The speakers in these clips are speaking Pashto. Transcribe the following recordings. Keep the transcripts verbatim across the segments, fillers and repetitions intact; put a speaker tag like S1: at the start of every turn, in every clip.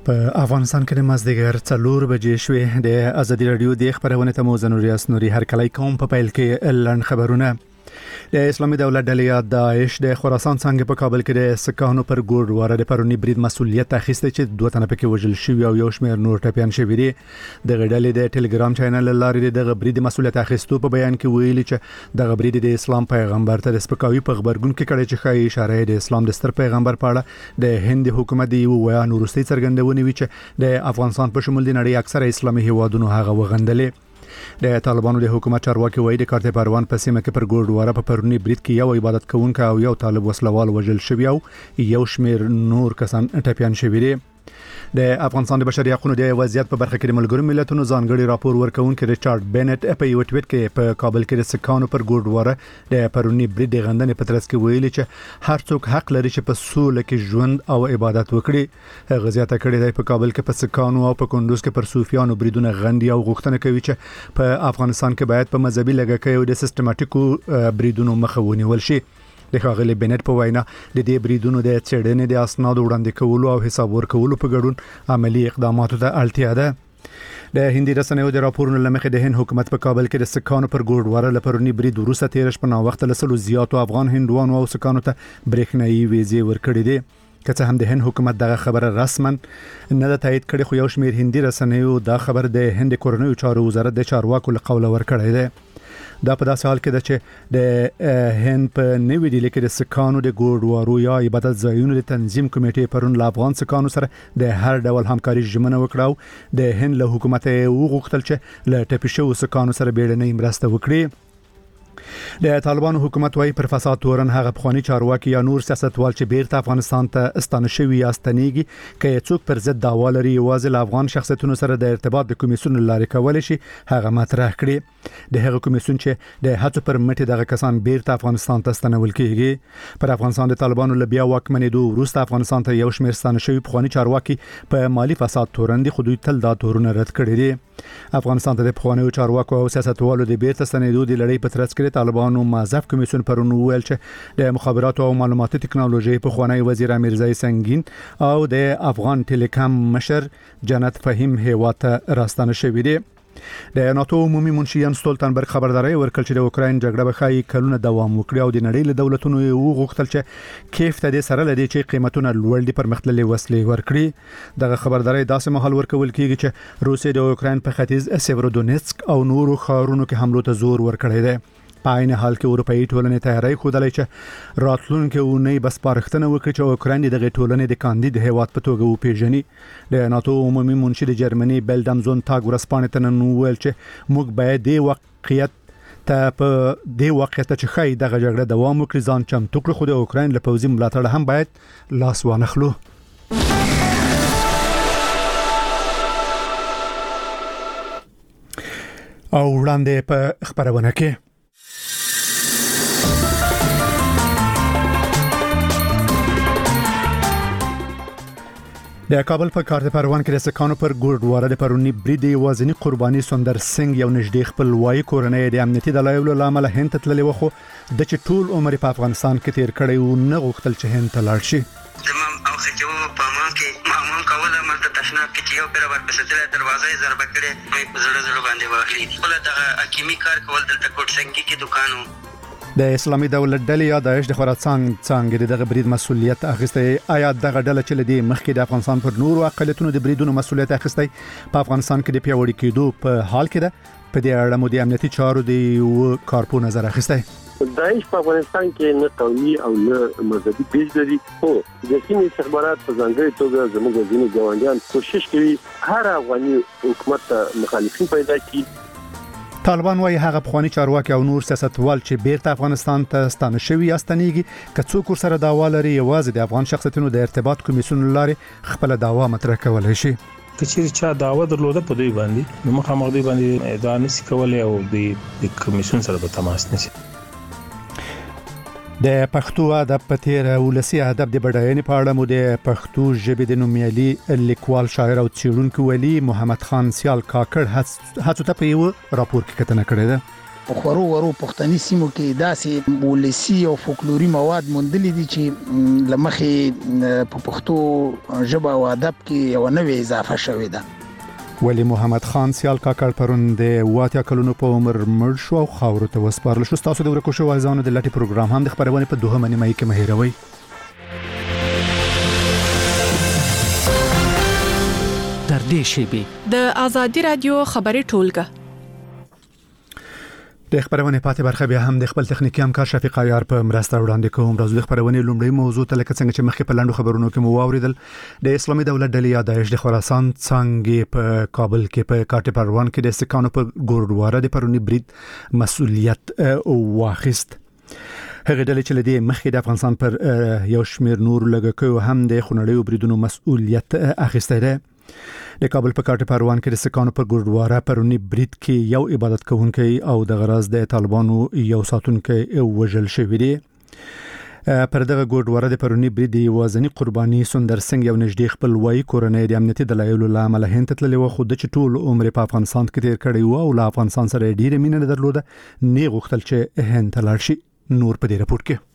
S1: په افغانستان کې د مازدیګر څلور بجې شوې د ازادي رادیو د خبرونه ته موزه نوریاس نوري هر کله کوم په پیل کې لړن خبرونه د اسلامي دولت ډلې داعش د خراسان څنګه په کابل کې د سکانو پر ګوډواره د پرونی برید مسولیت اخیسته چې دوه تنه پکې وژل شوی او یو شمېر نور ټپيان شوی دي د غډلې د ټلګرام چینل لارې د برید مسولیت اخیستو په بیان کې ویلي چې د برید د اسلام پیغمبر ته د سپکاوي په خبرګون کې کړي چې خای اشاره د اسلام د ستر پیغمبر په اړه د هند حکومت دی ویا نورستي څرګندونه وی چې د افغانستان په شمول د نړۍ اکثره اسلامي هیوادونو هغه وغندلې د طالبانو د حکومت چارواکي وایي د کارته پروان په سیمه کې پر ګوډواره په پرونی برید کې یو عبادت کوونکی او یو طالب وسلوال وژل شوی او یو شمیر نور کسان ټپيان شوی دي د افغانستان د بشري حقوقو د وضعیت په برخه کې د ملګرو ملتونو ځانګړي راپور ورکونکي ریچارډ بینټ په یو ټویټ کې په کابل کې د سکانو پر ګوډواره د پرونی برید غندنې په ترڅ کې ویلي چې هر څوک حق لري چې په سوله کې ژوند او عبادت وکړي غزيات کړي د په کابل کې په سکانو او په کندوز کې پر صوفیانو بریدونه غندي او غوښتنه کوي چې په افغانستان کې باید په مذهبي لګښت او د سیستماتیکو بریدونو مخه ونیول شي د ښاغلي بنت په وینا د دې بریدونو د چړنې د اسنادو وړاندې کولو او حساب ورکولو په ګډون عملی اقداماتو ته اړتیا ده د هندي رسنیو د راپورونو لمخې د هند حکومت په کابل کې د سکانو پر ګوډواره لپرونی برید وروسته تیر شپه نو وخت لسلو زیاتو افغان هندوانو او سکانو ته برېښنايي ویزې ورکړې دي که څه هم د هند حکومت دغه خبره رسما نه ده تایید کړې خو یو شمېر هندي رسنیو دا خبر د هند کورنیو چارو وزارت د چارواکو له قوله ورکړی دی دا په داسې حال کې ده چې د هند په نوې ډیلي کې د سکانو د ګوډوارو یا عبادت ځایونو د تنظیم کمیټې پرون له افغان سکانو سره د هر ډول همکاري ژمنه وکړه د هند له حکومت وغوښتل چې له ټپي شوو سکانو سره بیړنۍ مرسته وکړي د طالبانو حکومت وايي پر فساد تورن هغه پخوانی چارواکي یا نور سیاستوال چې بیرته افغانستان ته استانه شوی یا استنیږي کې څوک پر ضد دعوا لري واځل افغان شخصیتونو سره د ارتباط د کمیسیون لارې کول شي هغه مطرح کړي د هغه کمیسیون چې د هڅو پر مټ دغه کسان بیرته افغانستان ته استنول کیږي پر افغانستان د طالبانو لبیا واکمنېدو وروسته افغانستان ته یو شمېر استانه شوی پخوانی چارواکي په مالی فساد تورن دي خو دوی تل دا تورونه رد کړي دي افغانستان ته د پخوانیو چارواکو او سیاستوالو د بیرته استنېدو د لړۍ په ترڅ کې طالبانو مازف کمیسیون پرون ویل چې د مخابراتو او معلوماتي ټکنالوژي په خوانی وزیر امیرزای سنگین او د افغان ټیلیکام مشر جنت فهیم هیواته راستانه شوی دی د ناتو عمومي منشي ین ستولتنبرګ خبرداري ورکړ چې د اوکراین جګړه به خای کلونه دوام وکړي او د نړۍ له دولتونو یو غوښتل چې کیف ته د سره لدی چې قیمتونه لوړ دي پرمختللي وسلې ورکړي دغه خبرداري داسې مهال ورکول کیږي چې روسیه د اوکراین په ختیځ سیورودونیتسک او نورو ښارونو کې حملو ته زور ورکړی دی په عین حال کې اروپאי ټولنې تیاری خودلې چې راتلونکي اونۍ بس پارښتنه وکړي چې اوکراین د ټولنې د کاندید هیواد په توګه وپیژني د ناتو عمومي منشي د جرمني بلډم زون تاګ ورسپانې ته نن ویل چې موږ باید د واقعیت ته په د واقعیت چې خای دغه جګړه دوام وکړي ځان چمتو کړو خو د اوکراین له پوځي ملاتړ هم باید لاس وانخلو او وړاندې په خبرونه کې د کابل په کارته پروان کې د سکانو پر ګوډواره د پرونی برید وازنی قرباني سندر سنگ یو نږدې خپلوای کورنۍ د امنیتي دلایلو لامل هند ته تللی وخو د چې ټول عمر په افغانستان کې تیر کړی او نه غوښتل چې هند ته لاړ شي
S2: تمام او خچو په مان کې معمول کوله مرته تشناب کې یو پر ور پسته دروازه ضرب کړي مې په زړه زړه باندې واخلي خپل د حکیمي کار کول دلته کوټ سنگي کې دکانو
S1: د اسلامي دولت ډلې یا داعش د خراسان څنګه دغه برید مسولیت اخیسته آیا دغه ډله چې لدی مخکې د افغانستان پر نورو اقلیتونو د بریدونو مسولیت اخیسته په افغانستان کې د پیوړی کېدو په حال کې ده په دې اړه مو د امنیتي چارو د کارپو نظر اخیسته
S3: داعش په افغانستان کې نه قومي او نه مذهبي پیج لري خو د سیمې استخبارات په ځانګړي توګه زموږ ځینې ګاونډیان کوشش کوي هر افغاني حکومت ته مخالفین پیدا کړي
S1: طالبان وايي هغه پخوانی چارواکي او نور سیاستوال چې بیرته افغانستان ته ستانه شوی استنیږي که څوک سره دعوا لري یوازې د افغان شخصیتونو د ارتباط کمیسیون لارې خپل دعوا مطرح کولای شي
S4: کچېر چا دعوا درلوده په دوی باندې نو مخامخ دی باندې ادعا نشي کولای او د کمیسیون سره به تماس نشي
S1: د پښتو ادب په تیر ولسی ادب د بډاینې په اړه مو د پښتو ژبې د نومیالي لیکوال شاعر او څېړونکو ولی محمد خان سیال کاکړ هڅو ته په یو راپور کې کتنه کړې ده
S5: په خورو ورو پښتني سیمو کې داسې ولسی او فولکلوري مواد موندلې دي چې لمخې په پښتو ژبه او ادب کې یو نوې اضافه شوې ده.
S1: ولی محمد خان سیال کاکړ پرون د واتیا کلونو په عمر مړ شو او خاورو ته وسپارل شو. تاسو د ورکو شو وایزانو د لټي پروګرام هم د خبرونه په دوه منی مې کې مهیروي.
S6: تر دې شیبې
S7: د ازادي رادیو خبري ټولګه
S1: د خبرونه پاتې برخه بیا هم د خپل تخنیکی همکار شفیق عیار په مرسته وړاندې کوم. راځو د خبرونه لومړی موضوع ته لکه څنګه چې مخکې په لاندو خبرونو کې مو واوریدل د اسلامي دولت ډلې یا داعش د خراسان څنګه په کابل کې په کاټ پروان کې د سکانو په ګوردواره د پرونی برید مسؤلیت واخیست. هغه ډلې چې لدی مخکې د افغانستان پر یو شمیر نور لګکو هم د خونړیو بریدونو مسؤلیت اخیسته ده. د کابل په کاټ پروان کې د سکانو په ګوردواره پرونی برید کې یو عبادت کوونکی او د غراز د طالبانو یو ساتونکی وژل شوی دی. پر دغه ګوردواره د پرونی برید د وازنی قرباني سندر سنگ یو نږدې خپلوای کورنۍ د امنیتي دلایلو لامل هند تللی و خو د چټول عمر په افغانستان کې تیر کړی و او له افغانستان سره ډیره مینه درلوده نه غوښتل چې هند تلل شي. نور په دې راپور کې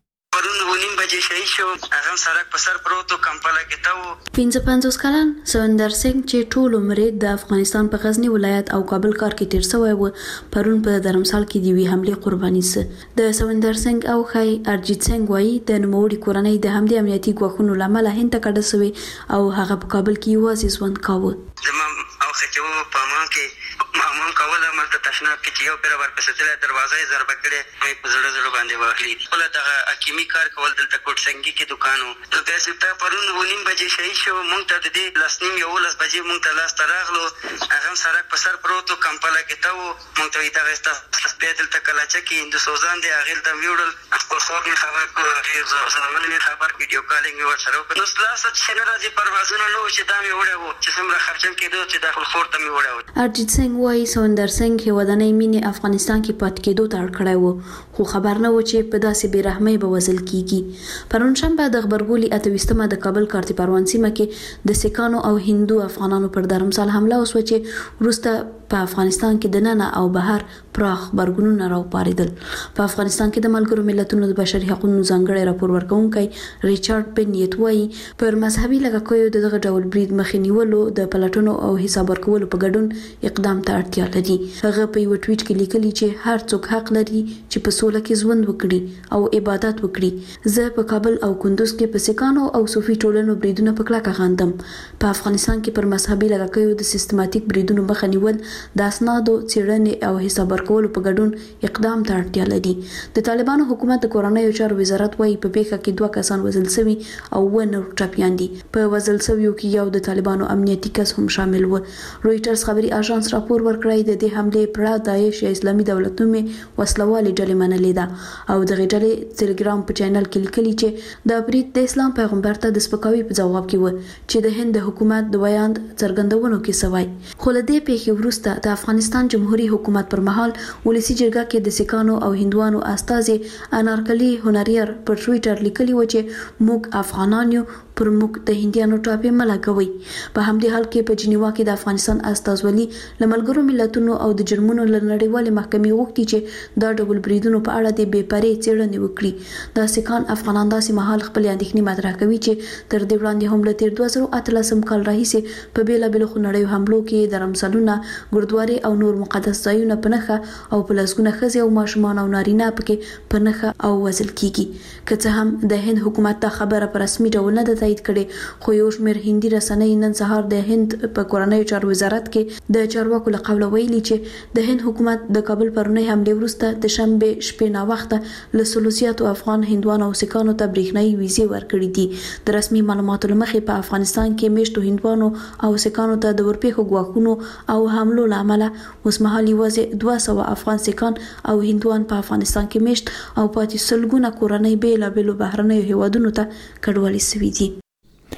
S2: هغه سرک په سر پروتو کمپاله کې تاو
S8: پنځه پنځوس کلن سوندر سنگ چې ټول عمر د افغانستان په غزنی ولایت او کابل ښار کې تیر شوی و پرون په درمسال کې دی وی حمله قرباني سه. د سوندر سنگ او خای ارجیت سنگ وایي د نوموړي کورنۍ د همدې امنیتي ګواښونو لامل هند ته کډه شوی او هغه په کابل کې یوازې ژوند کاوه.
S2: زمام او خچو په مان کې مامون کوله ملته تشناب کې چې یو پر ورپسې دروازه یې ضربه کړې مې په زړه زړه باندې واخلي. خپل دغه حکیمي کار کول دلته کوټ سنگي کې دکانو ته داسې ته پرون ونیم بجې شي شو مونږ ته د دې لسنیم یو لس بجې مونږ ته لاس تراغلو هغه سره په سر پروتو کمپاله کې ته مونږ ته دا غستا سپیدل ته کلا چکی د سوزان دی اغل ته ویوړل خپل خور می خبر کو زموږ می خبر ویډیو کالینګ می ورسره نو سلاس چې نه راځي پروازونه نو چې دا می وړو چې څومره خرچم کېدو چې داخل خور ته می وړو.
S8: ارجیت سنگ وایي سوندر سنگ هیوادنۍ مینې افغانستان کې پات کېدو ته اړ کړی و خو خبر نه و چې په داسې بې رحمۍ به وزل کیږي. پرون شنبه د خبرګولي اتويستمه د کابل کارت پروان سیمه کې د سکانو او هندو افغانانو پر درمسال حمله وسو چې وروسته په افغانستان کې د ننه او بهر پراخ برګونونه راوپاریدل. په افغانستان کې د ملګرو ملتونو د بشري حقوقو ځانګړي راپور ورکونکي ریچارډ بنیت وایي پر مذهبي لګښتونو د دغه ډول برید مخنیولو د پلاتونو او حساب ورکولو په ګډون اقدام ته اړتیا لري. هغه په یو ټویټ کې لیکلي چې هر څوک حق لري چې په سوله کې ژوند وکړي او عبادت وکړي. زه په کابل او کندوز کې په سکانو او صوفي ټولنو بریدونه په کلکه غندم. په افغانستان کې پر مذهبي لګښتونو د سیستماتیک بریدونو مخنیول د اسنادو څېړنې او حساب ورکولو په ګډون اقدام ته اړتیا لري. د طالبانو حکومت د کورنیو چارو وزارت وایي په پیښه کې دوه کسان وژل شوي او و نور ټپيان دي. په وژل شویو کې یو د طالبانو امنیتي کس هم شامل و. رويټرز خبري اژانس راپور ورکړی د دې حمله پر داعش یا اسلامي دولت نومې وسلوالې ډلې منلې ده او د غټلې ټلګرام په چینل کې لیکلي چې د برید د اسلام پیغمبر ته د سپکاوي په جواب کې و چې د هند حکومت د بیان څرګندونو کې سوای. خو له دې پیښې وروسته د افغانستان جمهوریت حکومت پر مهال ولسی جرګه کې د سکانو او هندوانو استازي انارکلی هنريار پر ټویټر لیکلي و چې موږ افغانان یو پر موږ د هندیانو ټاپې ملګوي. په همدې حال کې په جنیوا کې د افغانستان استازولي لملګرو ملتونو او د جرمونو لنړیوالې محکمې وغوښتي چې دا ډول بریدونو په اړه د بې پرې څېړنې وکړي. د سکان افغانان داسې مهال خپل اندېښنې مطرح کوي چې تر دې وړاندې هم له تیر دوه زره اتلسم کال راهیسې په بیلابېلو خونړیو حملو کې درمسالونه ګردوارې او نور مقدس ځایونه په نښه او په لسګونه ښځې او ماشومان او نارینه پکې په نښه او وژل کیږي. که څه هم د هند حکومت دا خبره په رسمي ډول نه ده تایید کړې خو یو شمېر هندي رسنۍ نن سهار د هند په کورنیو چارو وزارت کې د چارواکو له قوله ویلي چې د هند حکومت د کابل پرونی حملې وروسته د شنبې شپې ناوخته له سلو زیاتو افغان هندوانو او سکانو ته برېښنايي ویزې ورکړې دي. د رسمي معلوماتو له مخې په افغانستان کې میشتو هندوانو او سکانو ته د ورپېښو ګواښونو او حملو له امله اوسمهال یوازې دوه سوه افغان سکان او هندوان په افغانستان کې میشت او پاتې سلګونه کورنۍ بیلابېلو بهرنیو هیوادونو ته کډوالې شوي دي.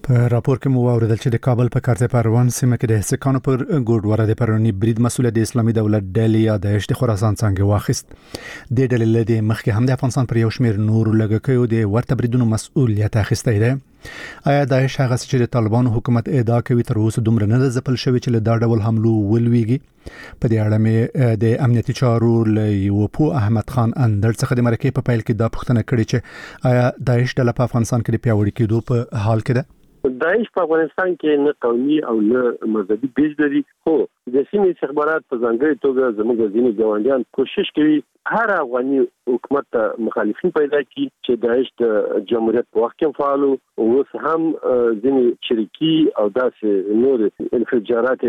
S1: په راپور کې مو اوریدل چې د کابل په کارته پروان سیمه کې د سکانو پر ګوډوره د پرونی برید مسول د اسلامي دولت ډلې یا د اشت خراسان څنګه واخیست د ډلې له مخکې هم د افغانستان پر یو شمیر نور لګکیو د ورته بریدونو مسؤلیت اخیسته دی. آیا داعش هغه چې د طالبانو حکومت ادعا کوي تر اوسه دومره نه ځپل شوی چې له دا ډول حملو ولويږي؟ په دې اړه مې د امنیتي چارو له وپو احمد خان اندر څخه د مرکې په پیل کې دا پوښتنه کړې چې آیا داعش د افغانستان کې د پیاوړي کېدو په حال کې ده؟
S3: داعش په افغانستان کې نه قومي او نه مذهبي بیج لري، خو د سیمې استخبارات په ځانګړي توګه زموږ ځینې ګاونډیان کوشش کوي هر افغاني حکومت ته مخالفین پیدا کړي چې داعش د جمهوریت په وخت کې فعال او اوس هم ځینې شریکي او داسې نور انفجارات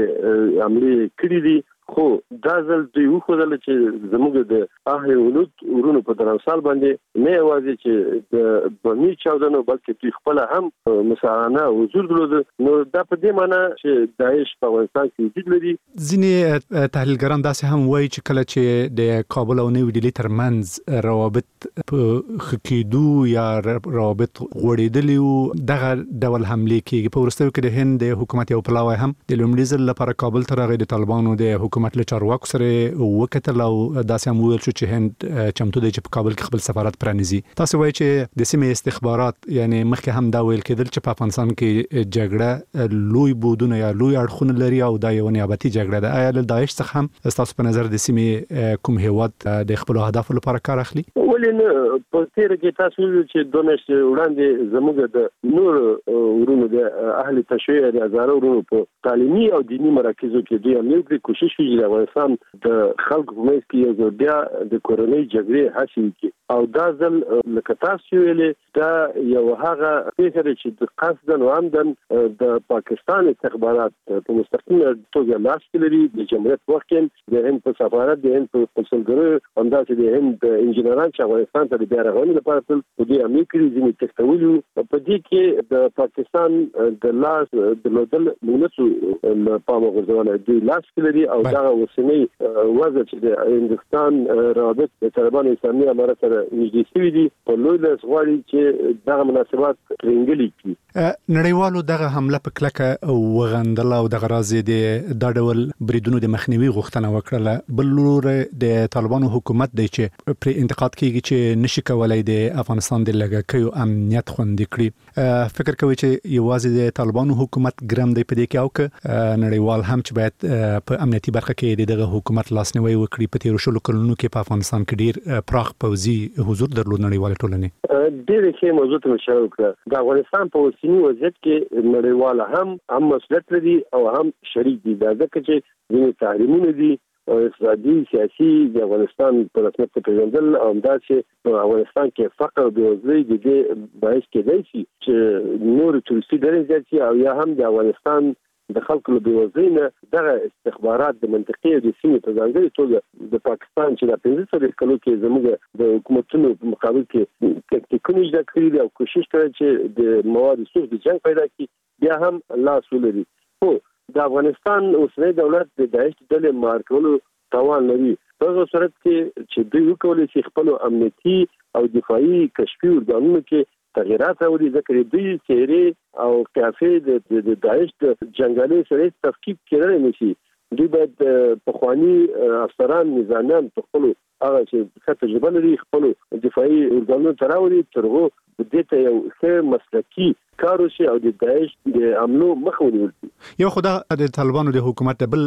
S3: عملي کړي دي. خو دا ځل دوی وښودل چې زموږ د اهل ولود ورونو په درنسال باندې نه یوازې چې د بمی چاودنو بلکې دوی خپل هم مساعانه حضور درلود. نو دا په دې معنی چې داعش په افغانستان کې وجود لري.
S1: ځینې تحلیلګران داسې هم وایي چې کله چې د کابل او نیو ډیلی ترمنځ روابط په خکېدو یا روابط غوړېدلي وو دغه ډول حملې کېږي. په وروستیو کې د هند د حکومت یو پلاوی هم د لومړي ځل لپاره کابل ته راغی، د طالبانو د حکومت له چارواکو سره وکتل او داسې هم ویل شو چې هند چمتو دی چې په کابل کې خپل سفارت پرانیزي. تاسو وایي چې د سیمې استخبارات یعنی مخکې هم دا ویل کېدل چې په افغانستان کې جګړه لوی بودونه یا لوی اړخونه لري او دا یو نیابتي جګړه ده. آیا له داعش څخه هم تاسو په نظر د سیمې کوم هیواد د خپل اهداف لپاره کار اخلي؟
S3: ولې نه په تیر کې تاسو چې دوه میاشتې وړاندې زموږ د نور ورونو د اهل تشیع د هزارو ورونو په تعلیمي او دینی مراکزو کې دوی امنیتي کوشش کوي د افغانستان د خلکو په منځ کې یو بیا د کورونی جګړې حاصل کړي او دا ځل لکه تاسو ویلې دا یو هغه فکر چې د قصد او عمدن د پاکستان استخبارات په مستقیم توګه لاس کې لري د جمهوریت وخت کې د هند په سفارت د هند په کنسولګرو همداسې د هند انجنیران چې افغانستان ته د بیا رغونې لپاره تل په دې عملي کړي ځینې تښتولي په دې کې د پاکستان د لاس د لودل مونږ په پامه غوښتل دي لاس کې لري او دا اوسنی وضع چې د هندستان روابط د طالبانو اسلامي امارت سره نږدې شوي دي په لوی لاس غواړي چې دغه مناسبات ترنګلي کړي.
S1: نړیوالو دغه حمله په کلکه وغندله او دغه راځي د دا ډول بریدونو د مخنیوي غوښتنه وکړه. بل لور د طالبانو حکومت دی چې پر انتقاد کوي چې نشي کولای د افغانستان د لګکیو امنیت خوندي کړي. فکر کوي چې یوازې د طالبانو حکومت ګرم دی په دې کې او که نړیوال هم چې باید په امنیتي برخه کې دغه حکومت لاسنیوي وکړي. په تیر شلو کلونو کې په افغانستان کې ډیر پراخ پوځي حضور درلود نړیوال ټولنې.
S3: ډېر ښه موضوع ته مشوره وکړه. د افغانستان په اوسنی وضعیت کې نړیوال هم هم مسؤلیت لري او هم شریک دي. دا ځکه چې ځینې تحریمونه دي او اقتصادي سیاسي د افغانستان په رسمیت پیژندل او همداسې په افغانستان کې فقر او بېوزلي د دې باعث کېدای شي چې نور تورستي ډېر زیات شي او یا هم د افغانستان د خلکو له بېوزلۍ نه دغه استخبارات د منطقې د سیمې په ځانګړې توګه د پاکستان چې د پنځه څلوېښت کلو کې زموږ د حکومتونو په مقابل کې تکتیکونه اجرا کړي دي او کوشش کوي چې د مواد سوخ د جنګ پیدا کړي بیا هم لاس ولري. خو د افغانستان اوسنی دولت د داعش ډلې مار کولو توان لري. په هغه صورت کې چې دوی وکولای شي خپل امنیتي او دفاعي کشفي ارګانونو کې تغیرات راوړي ځکه دوی چهرې او قیافې د داعش د جنګالي سره تفکیک کېدای نشي. دوی باید پخوانی افسران نظامیان په خپل هغه چې څه تجربه لري خپل دفاعي ارګانونو ته راوړي تر هغه د دې یو ښه مسلکي کار وشي او د داعش د عملو مخه ونیول شي.
S1: یو خدا د طالبانو د حکومت بل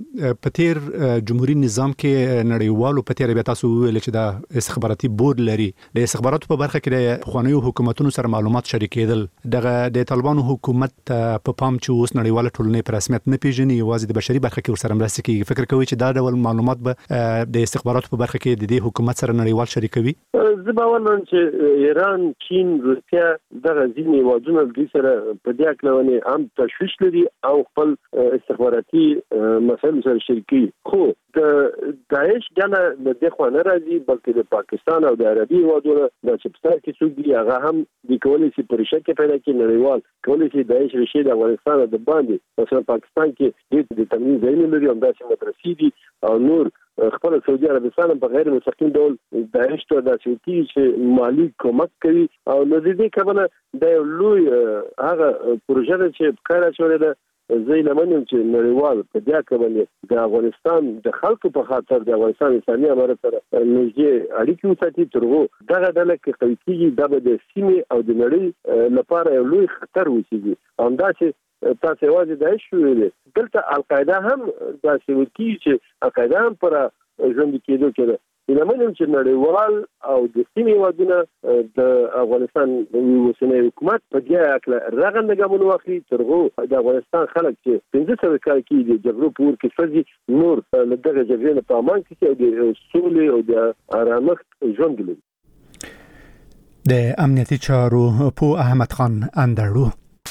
S1: په تیر جمهوریت نظام کې نړیوالو په تیر بیا تاسو ویل چې د استخباراتي بورډ لري. د استخباراتو په برخه کې د پخوانیو حکومتونو سره معلومات شریکېدل. دغه د طالبانو حکومت په پام چې اوس نړیواله ټولنې په رسمیت نه پیژني یوازې د بشري برخه کې ورسره مرسته کوي. فکر کوي چې دا ډول معلومات به د استخباراتو په برخه کې د دې حکومت سره نړیوال شریکوي؟
S3: زه باور لرم چې ایران، چین، روسیا دغه ځینې هیوادونه دوی سره په دې اړه هم تشویش لري او خپل استخباراتي مسایل سره شریکي. خو د داعش ډله د دې خوا نه راځي بلکې د پاکستان او د عربي هیوادونو د چپستر کې څوک دي هغه هم د کولای شي پر شک پیدا کړي. نړیوال کولای شي داعش رشي د افغانستان د باندې مثلا پاکستان کې د تمرین ځایونه لري همداسې مدرسې دي او نور خپل سعودي عربستان په غیر مستقیم ډول داعش ته د چوکي چې مالی کومک کوي او د دې کبنه د لوی هغه پروژه چې کار شوې ده زه لمنم چې نړیوال په دې کبنه د افغانستان د خلکو په خاطر د افغانستان اسلامي امارت سره نږدې اړیکې وساتي ترغو دغه ډله کې قوي کیږي د سیمې او د نړۍ لپاره یو لوی خطر وشي همدا چې تاسو واځي د شوې دلته القاعده هم د سوي چې القاعده هم پر ژوند کېدو کې لمنم چې نړیوال او د سیمې ودونه د افغانستان وسنۍ حکومت په دې اړه رغنده ګامونه واخلي ترغو د افغانستان خلک چې پنځه سوه کال کې د جګړو پور کې فزي نور له دغه جګړې په امان کې او د سولې او د آرامښت ژوند لري.
S1: د امنیتي چارو په احمد خان اندړو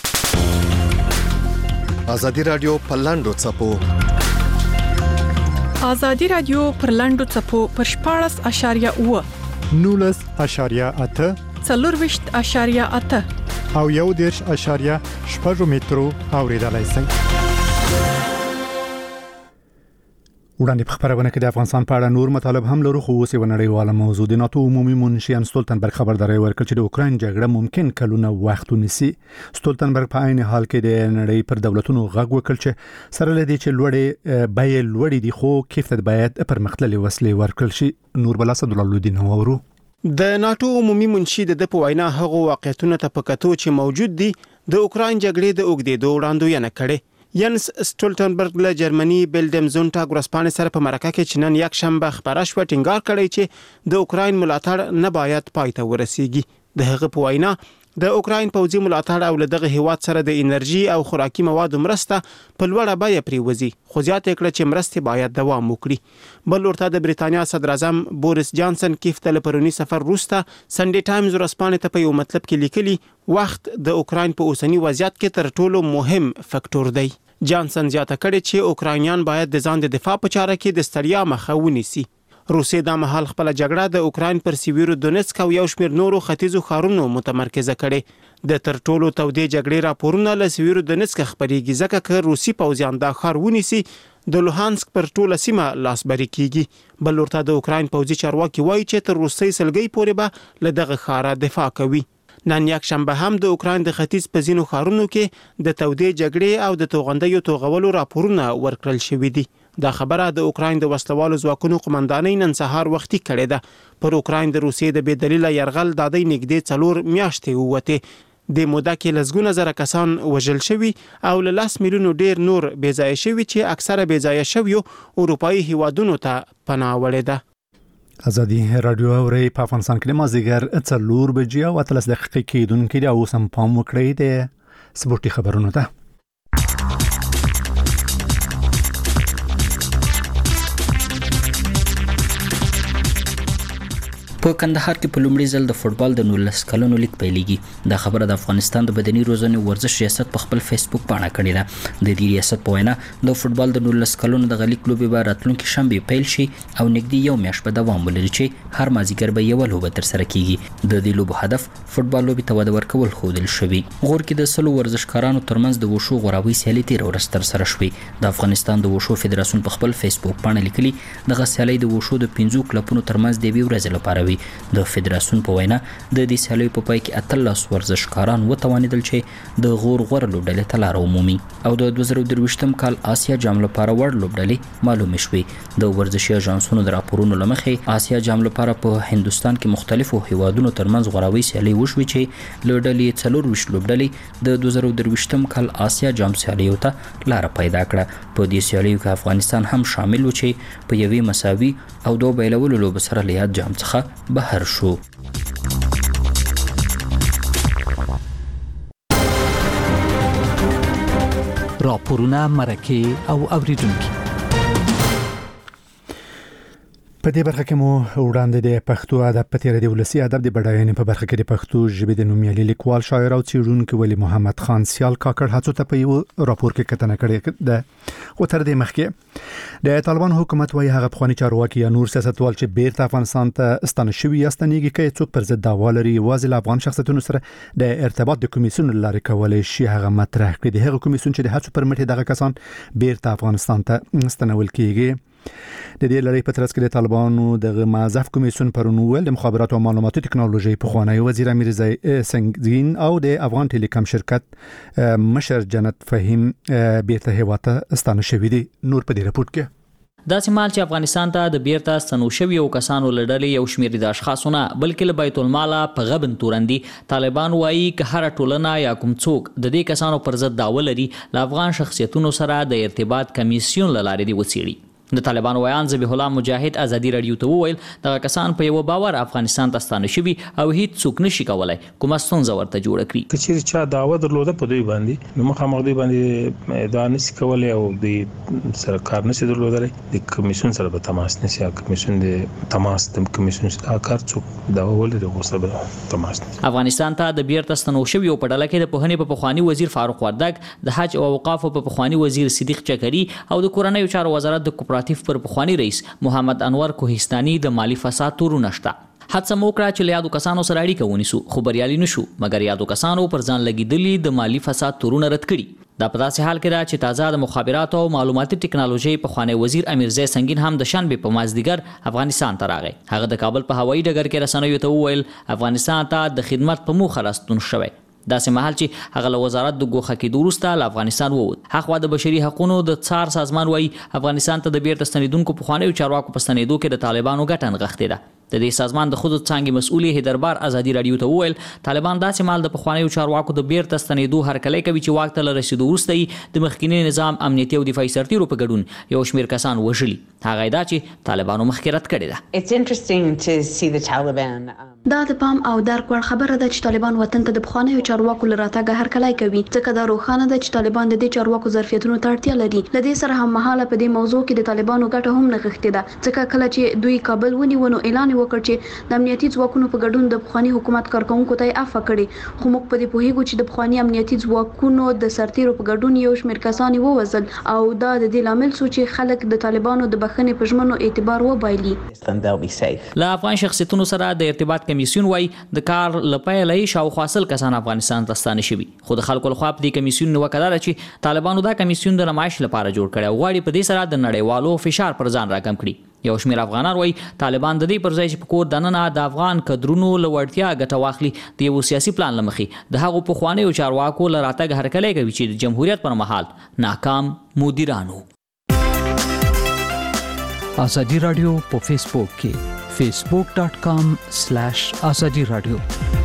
S9: ازادي رادیو پلاندو چپو
S7: ازادي رادیو پر لاندو چپو پر شپاړس اشاریه اوه
S10: نولس اشاریه اته
S7: څلورویشت اشاریه اته
S10: او یو دیرش اشاریه شپږ مترو اوریدلای شئ.
S1: وړاندې په خبرونه کې د افغانستان په اړه نور مطالب هم لرو خو اوس یو نړیواله موضوع د ناتو عمومي منشي ستولتنبرګ خبرداري ورکړه چې د اوکراین جګړه ممکن کلونه وخت ونیسي. ستولتنبرګ په عین حال کې د نړۍ پر دولتونو غږ وکړ چې سره لدی چې لوړې بیې لوړې دي خو کیف ته باید پرمختللي وسلې ورکړل شي. نور بل اسد الله الدین اورو
S11: د ناتو عمومي منشي د په وینا هغه واقعیتونه ته پکاتو چې موجود دي د اوکراین جګړې د اوګدېدو وړاندوینه کړي. ینس ستولتنبرګ له جرمني بلډم زونټا ګورسپانې سره په مرکه کې چې نن یک شنبه خبره شوه ټینګار کړی چې د اوکراین ملاتړ نه باید پای ته ورسیږي. د هغه په وینا د اوکراین پوځي ملاتړ او له دغه هیواد سره د انرژي او خوراکي موادو مرسته په لوړه بیه پریوزي خو زیاته کړه چې مرستې باید دوام وکړي. بل ورته د بریتانیا صدر اعظم بوریس جانسن کیف ته لپرونی سفر وروسته سنډي ټایمز ورسپانې ته په یو مطلب کې لیکلي وخت د اوکراین په اوسنی وضعیت کې تر ټولو مهم فاکټور دی. جانسن زیاته کړي چې اوکراینیان باید د ځان د دفاع په چاره کې د ستړیا مخه ونیسي. روسیه د مهال خپل جګړه د اوکراین پر سیویرو دونیتسک او یو شمېر نورو ختیځو ښارونو متمرکزه کړي. د تر ټولو تودې جګړې راپورونه له سیویرو دونیتسک خبرېږي ځکه چې روسي پوځیان دا ښار ونیسي د لوهانسک پر ټوله سیمه لاسبري کیږي. بل ورته د اوکراین پوځي چارواکي وایي چې تر روسي سلګۍ پورې به له دغه ښاره دفاع کوي. نن یک شنبه هم د اوکراین د ختیځ په ځینو ښارونو کې د تودې جګړې او د توغندیو توغولو راپورونه ورکړل شوي دي. دا خبره د اوکراین د وسلوالو ځواکونو قومندانۍ نن سهار وختي کړې ده. پر اوکراین د روسیې د بې دلیله یرغل د دې نږدې څلور میاشتې ووته. د موده کې لسګونه زره کسان وژل شوي او له لاس میلیونو ډیر نور بې ځایه شوي چې اکثره بې ځایه شویو اروپایي هیوادونو ته پناه وړې ده.
S1: ازادي رادیو اوري په افغانستان کې مازیګر څلور بجې او اتلس دقیقې کېدونکې د اوس هم پام وکړئ د سپورتي خبرونو ته.
S12: په کندهار کې په لومړي ځل د فوتبال د نولس کلونو لیګ پیلېږي. دا خبره د افغانستان د بدني روزنې ورزش ریاست په خپل فیسبوک باندې کړې ده. د دې ریاست په وینا د فوتبال د نولس کلونو د لیګ لوبې به راتلونکي شنبه پیل شي او نږدې یو میاشت به دوام ولري چې هر مازیګر به یو لوبه تر سره کیږي. د دې لوبو هدف فوتبال لوبې ته وده ورکول ښودل شوی. غور کې د سلو ورزشکارانو ترمنځ د وشو غوراوي سیالي تیر ورځ تر سره شوې. د افغانستان د وشو فدراسیون په خپل فیسبوک باندې لیکلي دغه سیالي د وشو د پنځو کلبونو ترمنځ د یوې ورځې لپاره وي. د فدراسیون په وینا د دې سیالي په پای کې اتلس ورزشکاران وتوانیدل چې د غور غوړ لوبډلې ته لار ومومي او د دوه زره درویشتم کال آسیا جام لپاره وړ لوبډلې معلومه شوې. د ورزشي اژانسونو د راپورونو لمخې آسیا جام لپاره په هندستان کې مختلفو هیوادونو ترمنځ غوراوي سیالي وشوي چې لوبډلې څلور ویشت لوبډلې د دوه زره درویشتم کال آسیا جام سیالیو ته لار پیدا کړه. په دې سیالیو کې افغانستان هم شامل و چې په یوې مساوي او دوه بیلولو لوب سره له یاد جام څخه بهر شو.
S6: راپورونه مرکه او اوریدونکو
S1: په دې برخه کې مو وړاندې د پښتو ادب په تیر د ولسی ادب د بډاینې په برخه کې د پښتو ژبې د نومیالي لیکوال شاعر او څېړونکو ولی محمد خان سیال کاکړ هڅو ته په یو راپور کې کتنه کړې ده. خو تر دې مخکې د طالبان حکومت وايي هغه پخوانی چارواکي یا نور سیاستوال چې بیرته افغانستان ته ستانه شوي یا ستنېږي کې څوک پر ضد دعوا لري یوازې له افغان شخصیتونو سره د ارتباط د کمیسیون لارې کولای شي هغه مطرح کړي. د هغه کمیسیون چې د هڅو پر مټ دغه کسان بیرته افغانستان ته ستنول کیږي د دې لړۍ په ترڅ کې د طالبانو د معزف کمیسیون پرون ویل د مخابرات او معلوماتي ټکنالوژي په خوانی وزیر امیر سنگین او د افغان ټیلیکام شرکت مشر جنت فهیم بیرته هیواته استانه شوې دي. نور په دې رپورت کې
S12: دا سیمال چې افغانستان ته د بیرته ستنو شوی او کسانو لړلې یو شمېر د اشخاصونه بلکې له بیت المال په غبن تورندي طالبان وایي که هر ټولنه یا کوم څوک د دې کسانو پر ضد داوا لري له افغان شخصیتونو سره د ارتباط کمیسیون لاره دی وڅېړي. د طالبان ویان ذبیح الله مجاهد ازادي رادیو ته وویل دغه کسان په یو باور افغانستان ته ستانه شوي او هیڅ څوک نشي کولای کومه ستونزه ورته جوړه کړي.
S4: که چیرې چا دعوه درلوده په دوی باندې نو مخامخ دوی باندې ادعا نشي کولای او د سرکار نشي درلودلی د کمیسیون سره به تماس نشي یا کمیسیون د تماس د کمیسیون سره کار څوک دعوه ولري غو سره تماس نشي.
S12: افغانستان ته د بیرته ستنو شوي په ډله کې د پوهنې په پخوانی وزیر فاروق وردګ د حج او اوقاف په پخوانی وزیر صدیق چکري او د کورنیو چارو وزارت د کوپراتیف پر پخوانی رئیس محمد انور کوهستاني د مالی فساد تورونه شته. حادثه موکړه چې یادو کسانو سره اړیکه ونیسو خو بریالي نشو مګر یادو کسانو پر ځان لګیدلي د مالی فساد تورونه رد کړي. دا په داسې حال کې ده چې تازه د مخابراتو او معلوماتي ټکنالوژي په خوانی وزیر امیر زی سنگین هم د شنبه په مازدیګر افغانستان ته راغی. هغه د کابل په هوایي ډګر کې رسنیو ته وویل افغانستان ته د خدمت په موخه راستون شوی. داسې مهال چې هغه له وزارت د ګوښه کېدو وروسته له افغانستان ووت. هغه د بشري حقوقو د څار سازمان وایي افغانستان ته د بیرته ستنېدونکو پخوانیو چارواکو په ستنېدو کې د طالبانو ګټه نغښتې ده. د دې سازمان د خود څنګه مسؤل هیدربار ازادي رادیو ته وویل طالبان داسې مال د پخوانیو چارواکو د بیرته ستنېدو هرکلی کوي چې واک ته رسیدو وروسته د مخکینی نظام امنیتي او دفاعي سرتیرو په ګډون یو شمېر کسان وژلي. هغه دا چې طالبانو مخکې رد کړې ده.
S13: It's interesting to see the Taliban
S8: دا د پام او درک وړ خبره ده چې طالبان وطن ته د پخوانیو چارواکو لراتګ هرکلی کوي ځکه دا روښانه ده چې طالبان د دې چارواکو ظرفیتونو ته اړتیا لري. ل دې سره هم مهاله په دې موضوع کې د طالبانو ګټه هم نغښتې ده ځکه کله چې دوی کابل ونیو اعلان وکړ چې د امنیتي ځواکونو په ګډون د پخوانی حکومت کارکونکو ته عفو کړي خو موږ په دې پوهیږو چې د پخوانی امنیتي ځواکونو د سرتیرو په ګډون یو شمېر کسان ووژل او دا د دې لامل شو چې خلک د طالبانو د بخښنې په ژمنو اعتبار وبایلي.
S12: له افغان شخصیتونو سره د ارتباط کمیسیون وایي د کار لپاره شاوخوا سل کسان افغانستان ته ستانه شوي خو د خلکو لخوا په دې کمیسیون نیوکه ده چې طالبانو دا کمیسیون د نمایش لپاره جوړ کړی او غواړي په دې سره د نړیوالو فشار پر ځان راکم کړي. یو شمېر افغانان وایي طالبان د دې پر ځای چې په کور دننه د افغان کډرونو له وړتیا ګټه واخلي د یو سیاسي پلان له مخې د هغو پخوانیو چارواکو له راتګ هرکلی کوي چې د جمهوریت پر مهال ناکام مدیرانو.
S6: ازادي رادیو په فیسبوک کې facebook dot com slash azadi radio.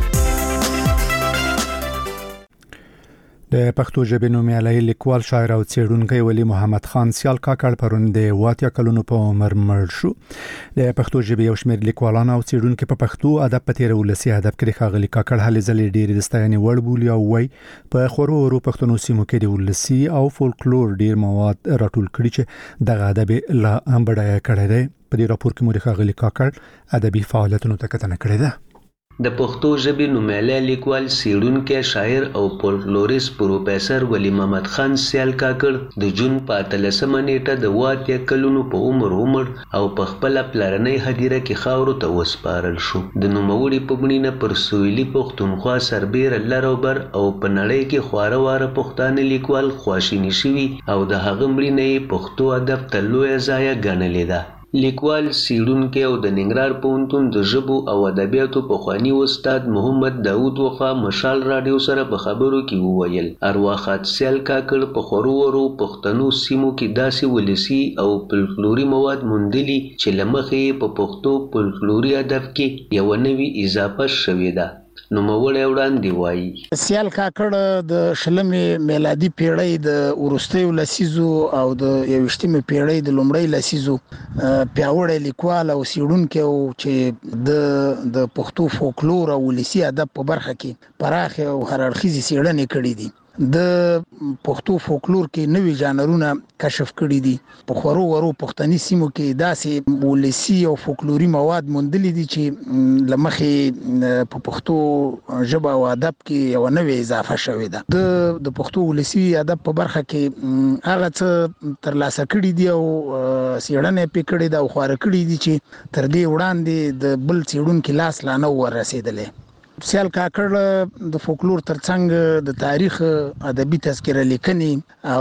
S1: د پښتو ژبې نومیالی لیکوال شاعر او څېړونکی ولی محمد خان سیال کاکړ پرون د واتیا کلونو په عمر مړ شو. د پښتو ژبې یو شمېر لیکوالان او څېړونکي په پښتو ادب په تیر ولسي ادب کې ښاغلي کاکړ هلې ځلې ډېرې د ستاینې وړ بولي او وایي په خورو ورو پښتنو سیمو کې د ولسي او فولکلور ډېر مواد راټول کړي چې دغه ادب لا بډایه کړی دی. په دې راپور کې مو ښاغلي کاکړ ادبي فعالیتونو ته کتنه کړې ده.
S14: د پښتو ژبې نومیالی لیکوال څېړونکی شاعر او فولکلوریست پروفیسر ولی محمد خان سیال کاکړ د جون په اتلسمه نیټه د اووه اتیا کلونو په عمر ومړ او په خپله پلرنۍ هدیره کې خاورو ته وسپارل شو. د نوموړي په مړینه پر سویلي پښتونخوا سربیره لر او بر او په نړۍ کې خواره واره پښتانه لیکوال خواشیني شوي او د هغه مړینه یې پښتو ادب ته لویه ضایعه ګڼلې ده. لیکوال څېړونکی او د ننګرهار پوهنتون د ژبو او ادبیاتو پخواني استاد محمد داود وفا مشال راډیو سره په خبرو کې وویل ارواښاد سیال کاکړ په خورو ورو پښتنو سیمو کې داسې ولسي او فولکلوري مواد موندلي چې له مخې په پښتو فولکلوري ادب کې یوه نوې اضافه شوې ده. نوموړی وړاندې وایي
S5: سیال کاکړ د شلمې میلادي پیړۍ د وروستیو لسیزو او د یوویشتمې پیړۍ د لومړۍ لسیزو پیاوړی لیکوال او څېړونکی و چې د د پښتو فولکلور او ولسي ادب په برخه کې پراخې او هراړخیزې څېړنې کړې دي. د پښتو فولکلور کې نوي ژانرونه کشف کړي دي. په خورو ورو پښتني سیمو کې داسې ولسي او فولکلوري مواد موندلي دي چې له مخې په پښتو ژبه او ادب کې یوه نوې اضافه شوې ده. د د پښتو ولسي ادب په برخه کې هغه څه ترلاسه کړي دي او څېړنه پې کړې ده او خواره کړي دي چې تر دې وړاندې د بل څېړونکي لاس لا نه ورسېدلی. سیال کاکړ د فولکلور ترڅنګ د تاریخ ادبي تذکره لیکنې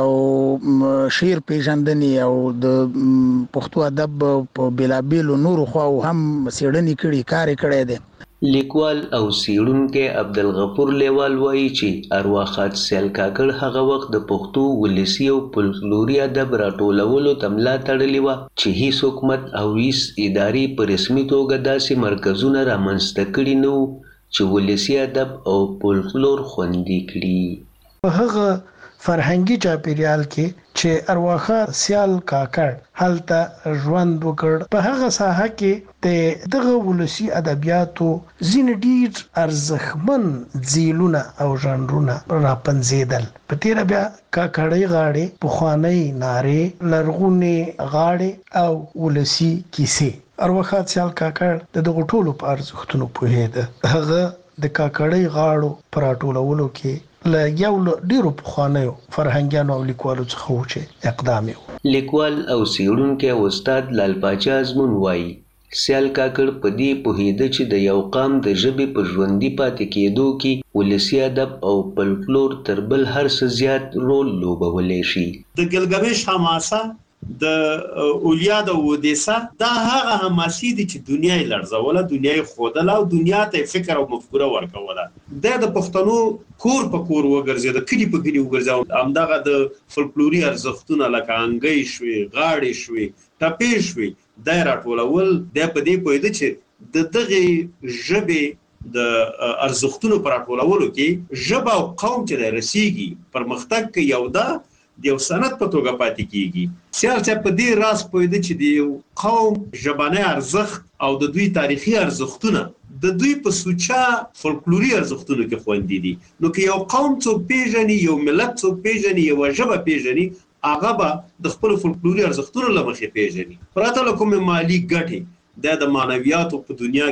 S5: او شعر پیژندنې او د پښتو ادب په بیلابیلو نورو خواو هم څېړنې کړي کار کړی دی.
S14: لیکوال او څېړونکی عبدالغفور لیوال وایي چې ارواښاد سیال کاکړ هغه وخت د پښتو ولسي او فولکلوري ادب راټولولو ته ملا تړلې وه چې هیڅ حکومت او هیڅ ادارې په رسمي توګه داسې مرکزونه رامنځته کړي نه وو چې ولسي ادب او فولکلور خوندي کړي.
S15: په هغه فرهنګي چاپیریال کې چې ارواښاد سیال کاکړ هلته ژوند وکړ په هغه ساحه کې د دغه ولسي ادبیاتو ځینې ډېر ارزښتمن ځیلونه او ژانرونه راپنځېدل. په تېره بیا کاکړۍ غاړې، پخوانۍ نارې، لرغونې غاړې او ولسي کیسې. ارواښاد سیال کاکړ د دغو ټولو په ارزښتونو پوهېده. هغه د کاکړۍ غاړو په راټولولو کې له یو له ډېرو پخوانیو فرهنګیانو او لیکوالو څخه و چې اقدام یې.
S14: لیکوال او څېړونکی استاد لال پاچا ازمون وایي سیال کاکړ په دې پوهېده چې د یو قام د ژبې په ژوندي پاتې کېدو کې ولسي ادب او فولکلور تر بل هر څه زیات رول لوبولی شي.
S16: د ګلګمش حماسه د اولیا د اودیسه دا هغه حماسي دي چې دنیا یې لړزوله، دنیا یې ښودله او دنیا ته فکر او مفکوره ورکوله. دا د پښتنو کور په کور وګرځېده، کلي په کلي وګرځېده. همدغه د فولکلوري ارزښتونه لکه انګۍ شوې، غاړې شوې، ټپې شوې، دا یې راټولول. دا په دې پوهېده چې د دغې ژبې د ارزښتونو په راټولولو کې ژبه او قوم چې دی رسېږي، پرمختګ کوي او دا د یو سند په توګه پاتې کیږي. سیال صاحب په دې راز پوهېده چې د یو قوم ژبنی ارزښت او د دوی تاریخي ارزښتونه د دوی په سوچه فولکلوري ارزښتونو کې خوندي دي. نو که یو قوم څوک پیژني، یو ملت څوک پیژني، یوه ژبه پیژني، هغه به د خپلو فولکلوري ارزښتونو له مخې پیژني. پرته له کومې مالي ګټې دا د معنویاتو په دنیا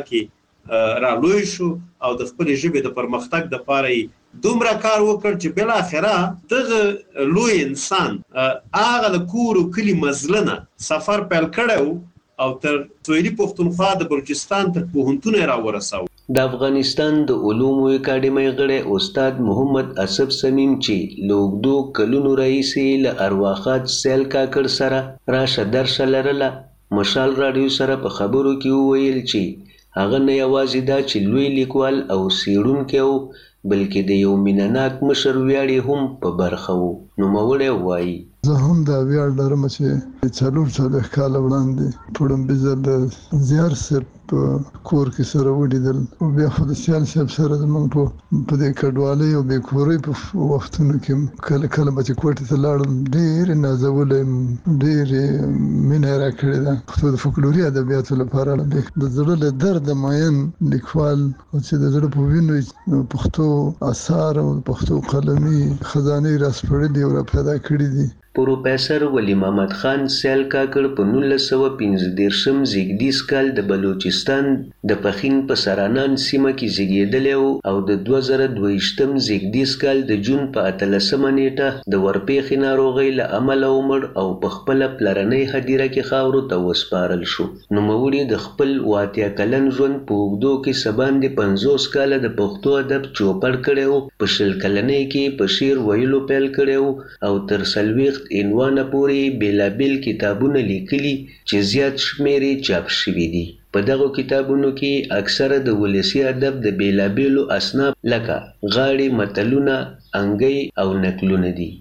S16: کې را لوی شو او د خپلې ژبې د پرمختګ دپاره یې دومره کار وکړ چې بالاخره دغه لوی انسان هغه د کور و کلي مزلنه سفر پیل کړی او تر سویلي پښتونخوا د بلوچستان تر پوهنتونه یې راورساوه.
S14: د افغانستان د علومو اکاډمۍ غړی استاد محمد اسف صمیم چې له اوږدو کلونو راهیسې له ارواښاد سیال کاکړ سره راشه درشه لرله، مشال راډیو سره په خبرو کې وویل چې هغه نه یوازې دا چې لوی لیکوال او څېړونکی و بلکې د یو مینهناک مشر ویاړ یې هم په برخه و. نوموړی وایي
S17: زه هم دا ویاړ لرم چې څلور څلوېښت کاله وړاندې په لومړي ځل د زیار صاحب په کور کې سره ولیدل او بیا خو د سیال صاحب سره زموږ په دې کډوالۍ او بې کورۍ په وختونو کې کله کله به چې کوټې ته لاړم ډېرې نازولی یم، ډېرې مینه یې راکړې ده. پښتو د فولکلوري ادبیاتو لپاره د زړه له درده مین لیکوال چې د زړه په وینو پښتو اثار او پښتو قلمي خزانې راسپړلي او را پیدا کړي دي.
S14: پروفیسر ولی محمد خان سیال کاکړ په نولس سوه پنځه دېرشم زیږدیز کال د بلوچستان د پښین په سرانان سیمه کې زیږېدلی و او د دوه زره دوه ویشتم زیږدیز کال د جون په اتلسمه نیټه د ورپېښې ناروغۍ له امله ومړ او په خپله پلرنۍ هدیره کې خاورو ته وسپارل شو. نوموړي د خپل اووه اتیا کلن ژوند په اوږدو کې څه باندې پنځوس کاله د پښتو ادب چوپړ کړی و. په شل کلنۍ کې په شعر ویلو پیل کړی و او تر څلوېښت عنوانه پورې بېلابېل کتابونه لیکلي چې زیات شمېر یې چاپ شوي دي. په دغو کتابونو کې اکثره د ولسي ادب د بېلابېلو اصناف لکه غاړې، متلونه، انګۍ او نکلونه دي.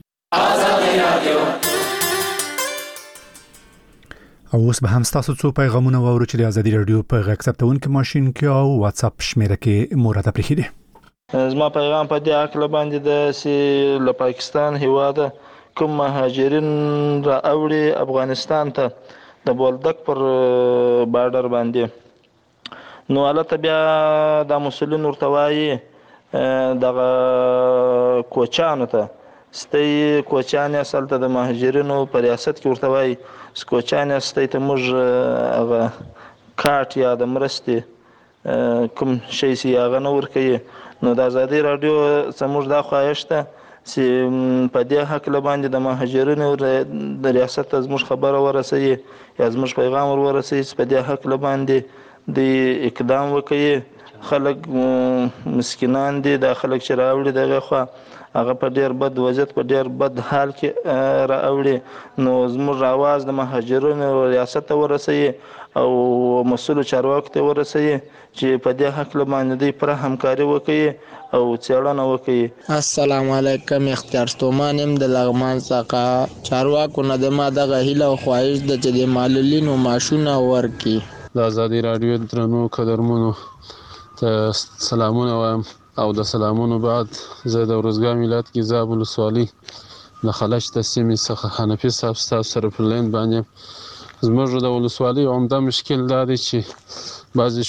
S1: او اوس به هم ستاسو څو پیغامونه واورو چې د ازادي راډیو په غږ ثبتونکي ماشین کې او واتساپ شمېره کې مو راته پرېښي دي.
S18: زما پیغام په دې هکله باندې ده چې له پاکستان هېواده کوم مهاجرین را اوړي افغانستان ته د بولدک پر بارډر باندې، نو هلته بیا دا مسؤلین ورته وایي دغه کوچانو ته ستی کوچان یاست، هلته د مهاجرینو په ریاست کې ورته وایي کوچان یاست، ستی ته موږ هغه کاټ یا د مرستې کوم شی چې هغه نه ورکوي. نو د ازادي راډیو زموږ دا خواهش ده چې په دې هکله باندې د مهاجرینو د ریاست ته زموږ خبره ورسوي یا زموږ پیغام ور ورسوي چې په دې هکله باندې د اقدام وکړي خلک مسکینان دي دا خلک چې راوړي دغه خو هغه په ډیر بد وضعیت په ډیر بد حال کې راوړي نو زموږ आवाज د مهاجرینو ریاست ته ورسوي او مسؤل چارواکو ته ورسوي چې په دې حق باندې دوی پر همکاري وکړي او څېړنه وکړي.
S19: السلام علیکم اختیار ستومان يم د لغمان څخه. چارواکو نه د ما دغه هیله او خواهش د چې د معلولینو معاشونه ورکړي.
S20: د ازادي رادیو درنو قدرمنو ته سلامونه وایم او د سلامونو بعد زه د ورزګا ملت کې زاب ولسوالي د خلج د سیمې څخه حنفي صاحب ستاسو سره په لین باندې زموږ د ولسوالۍ عمده مشکل دا دی چې بعضې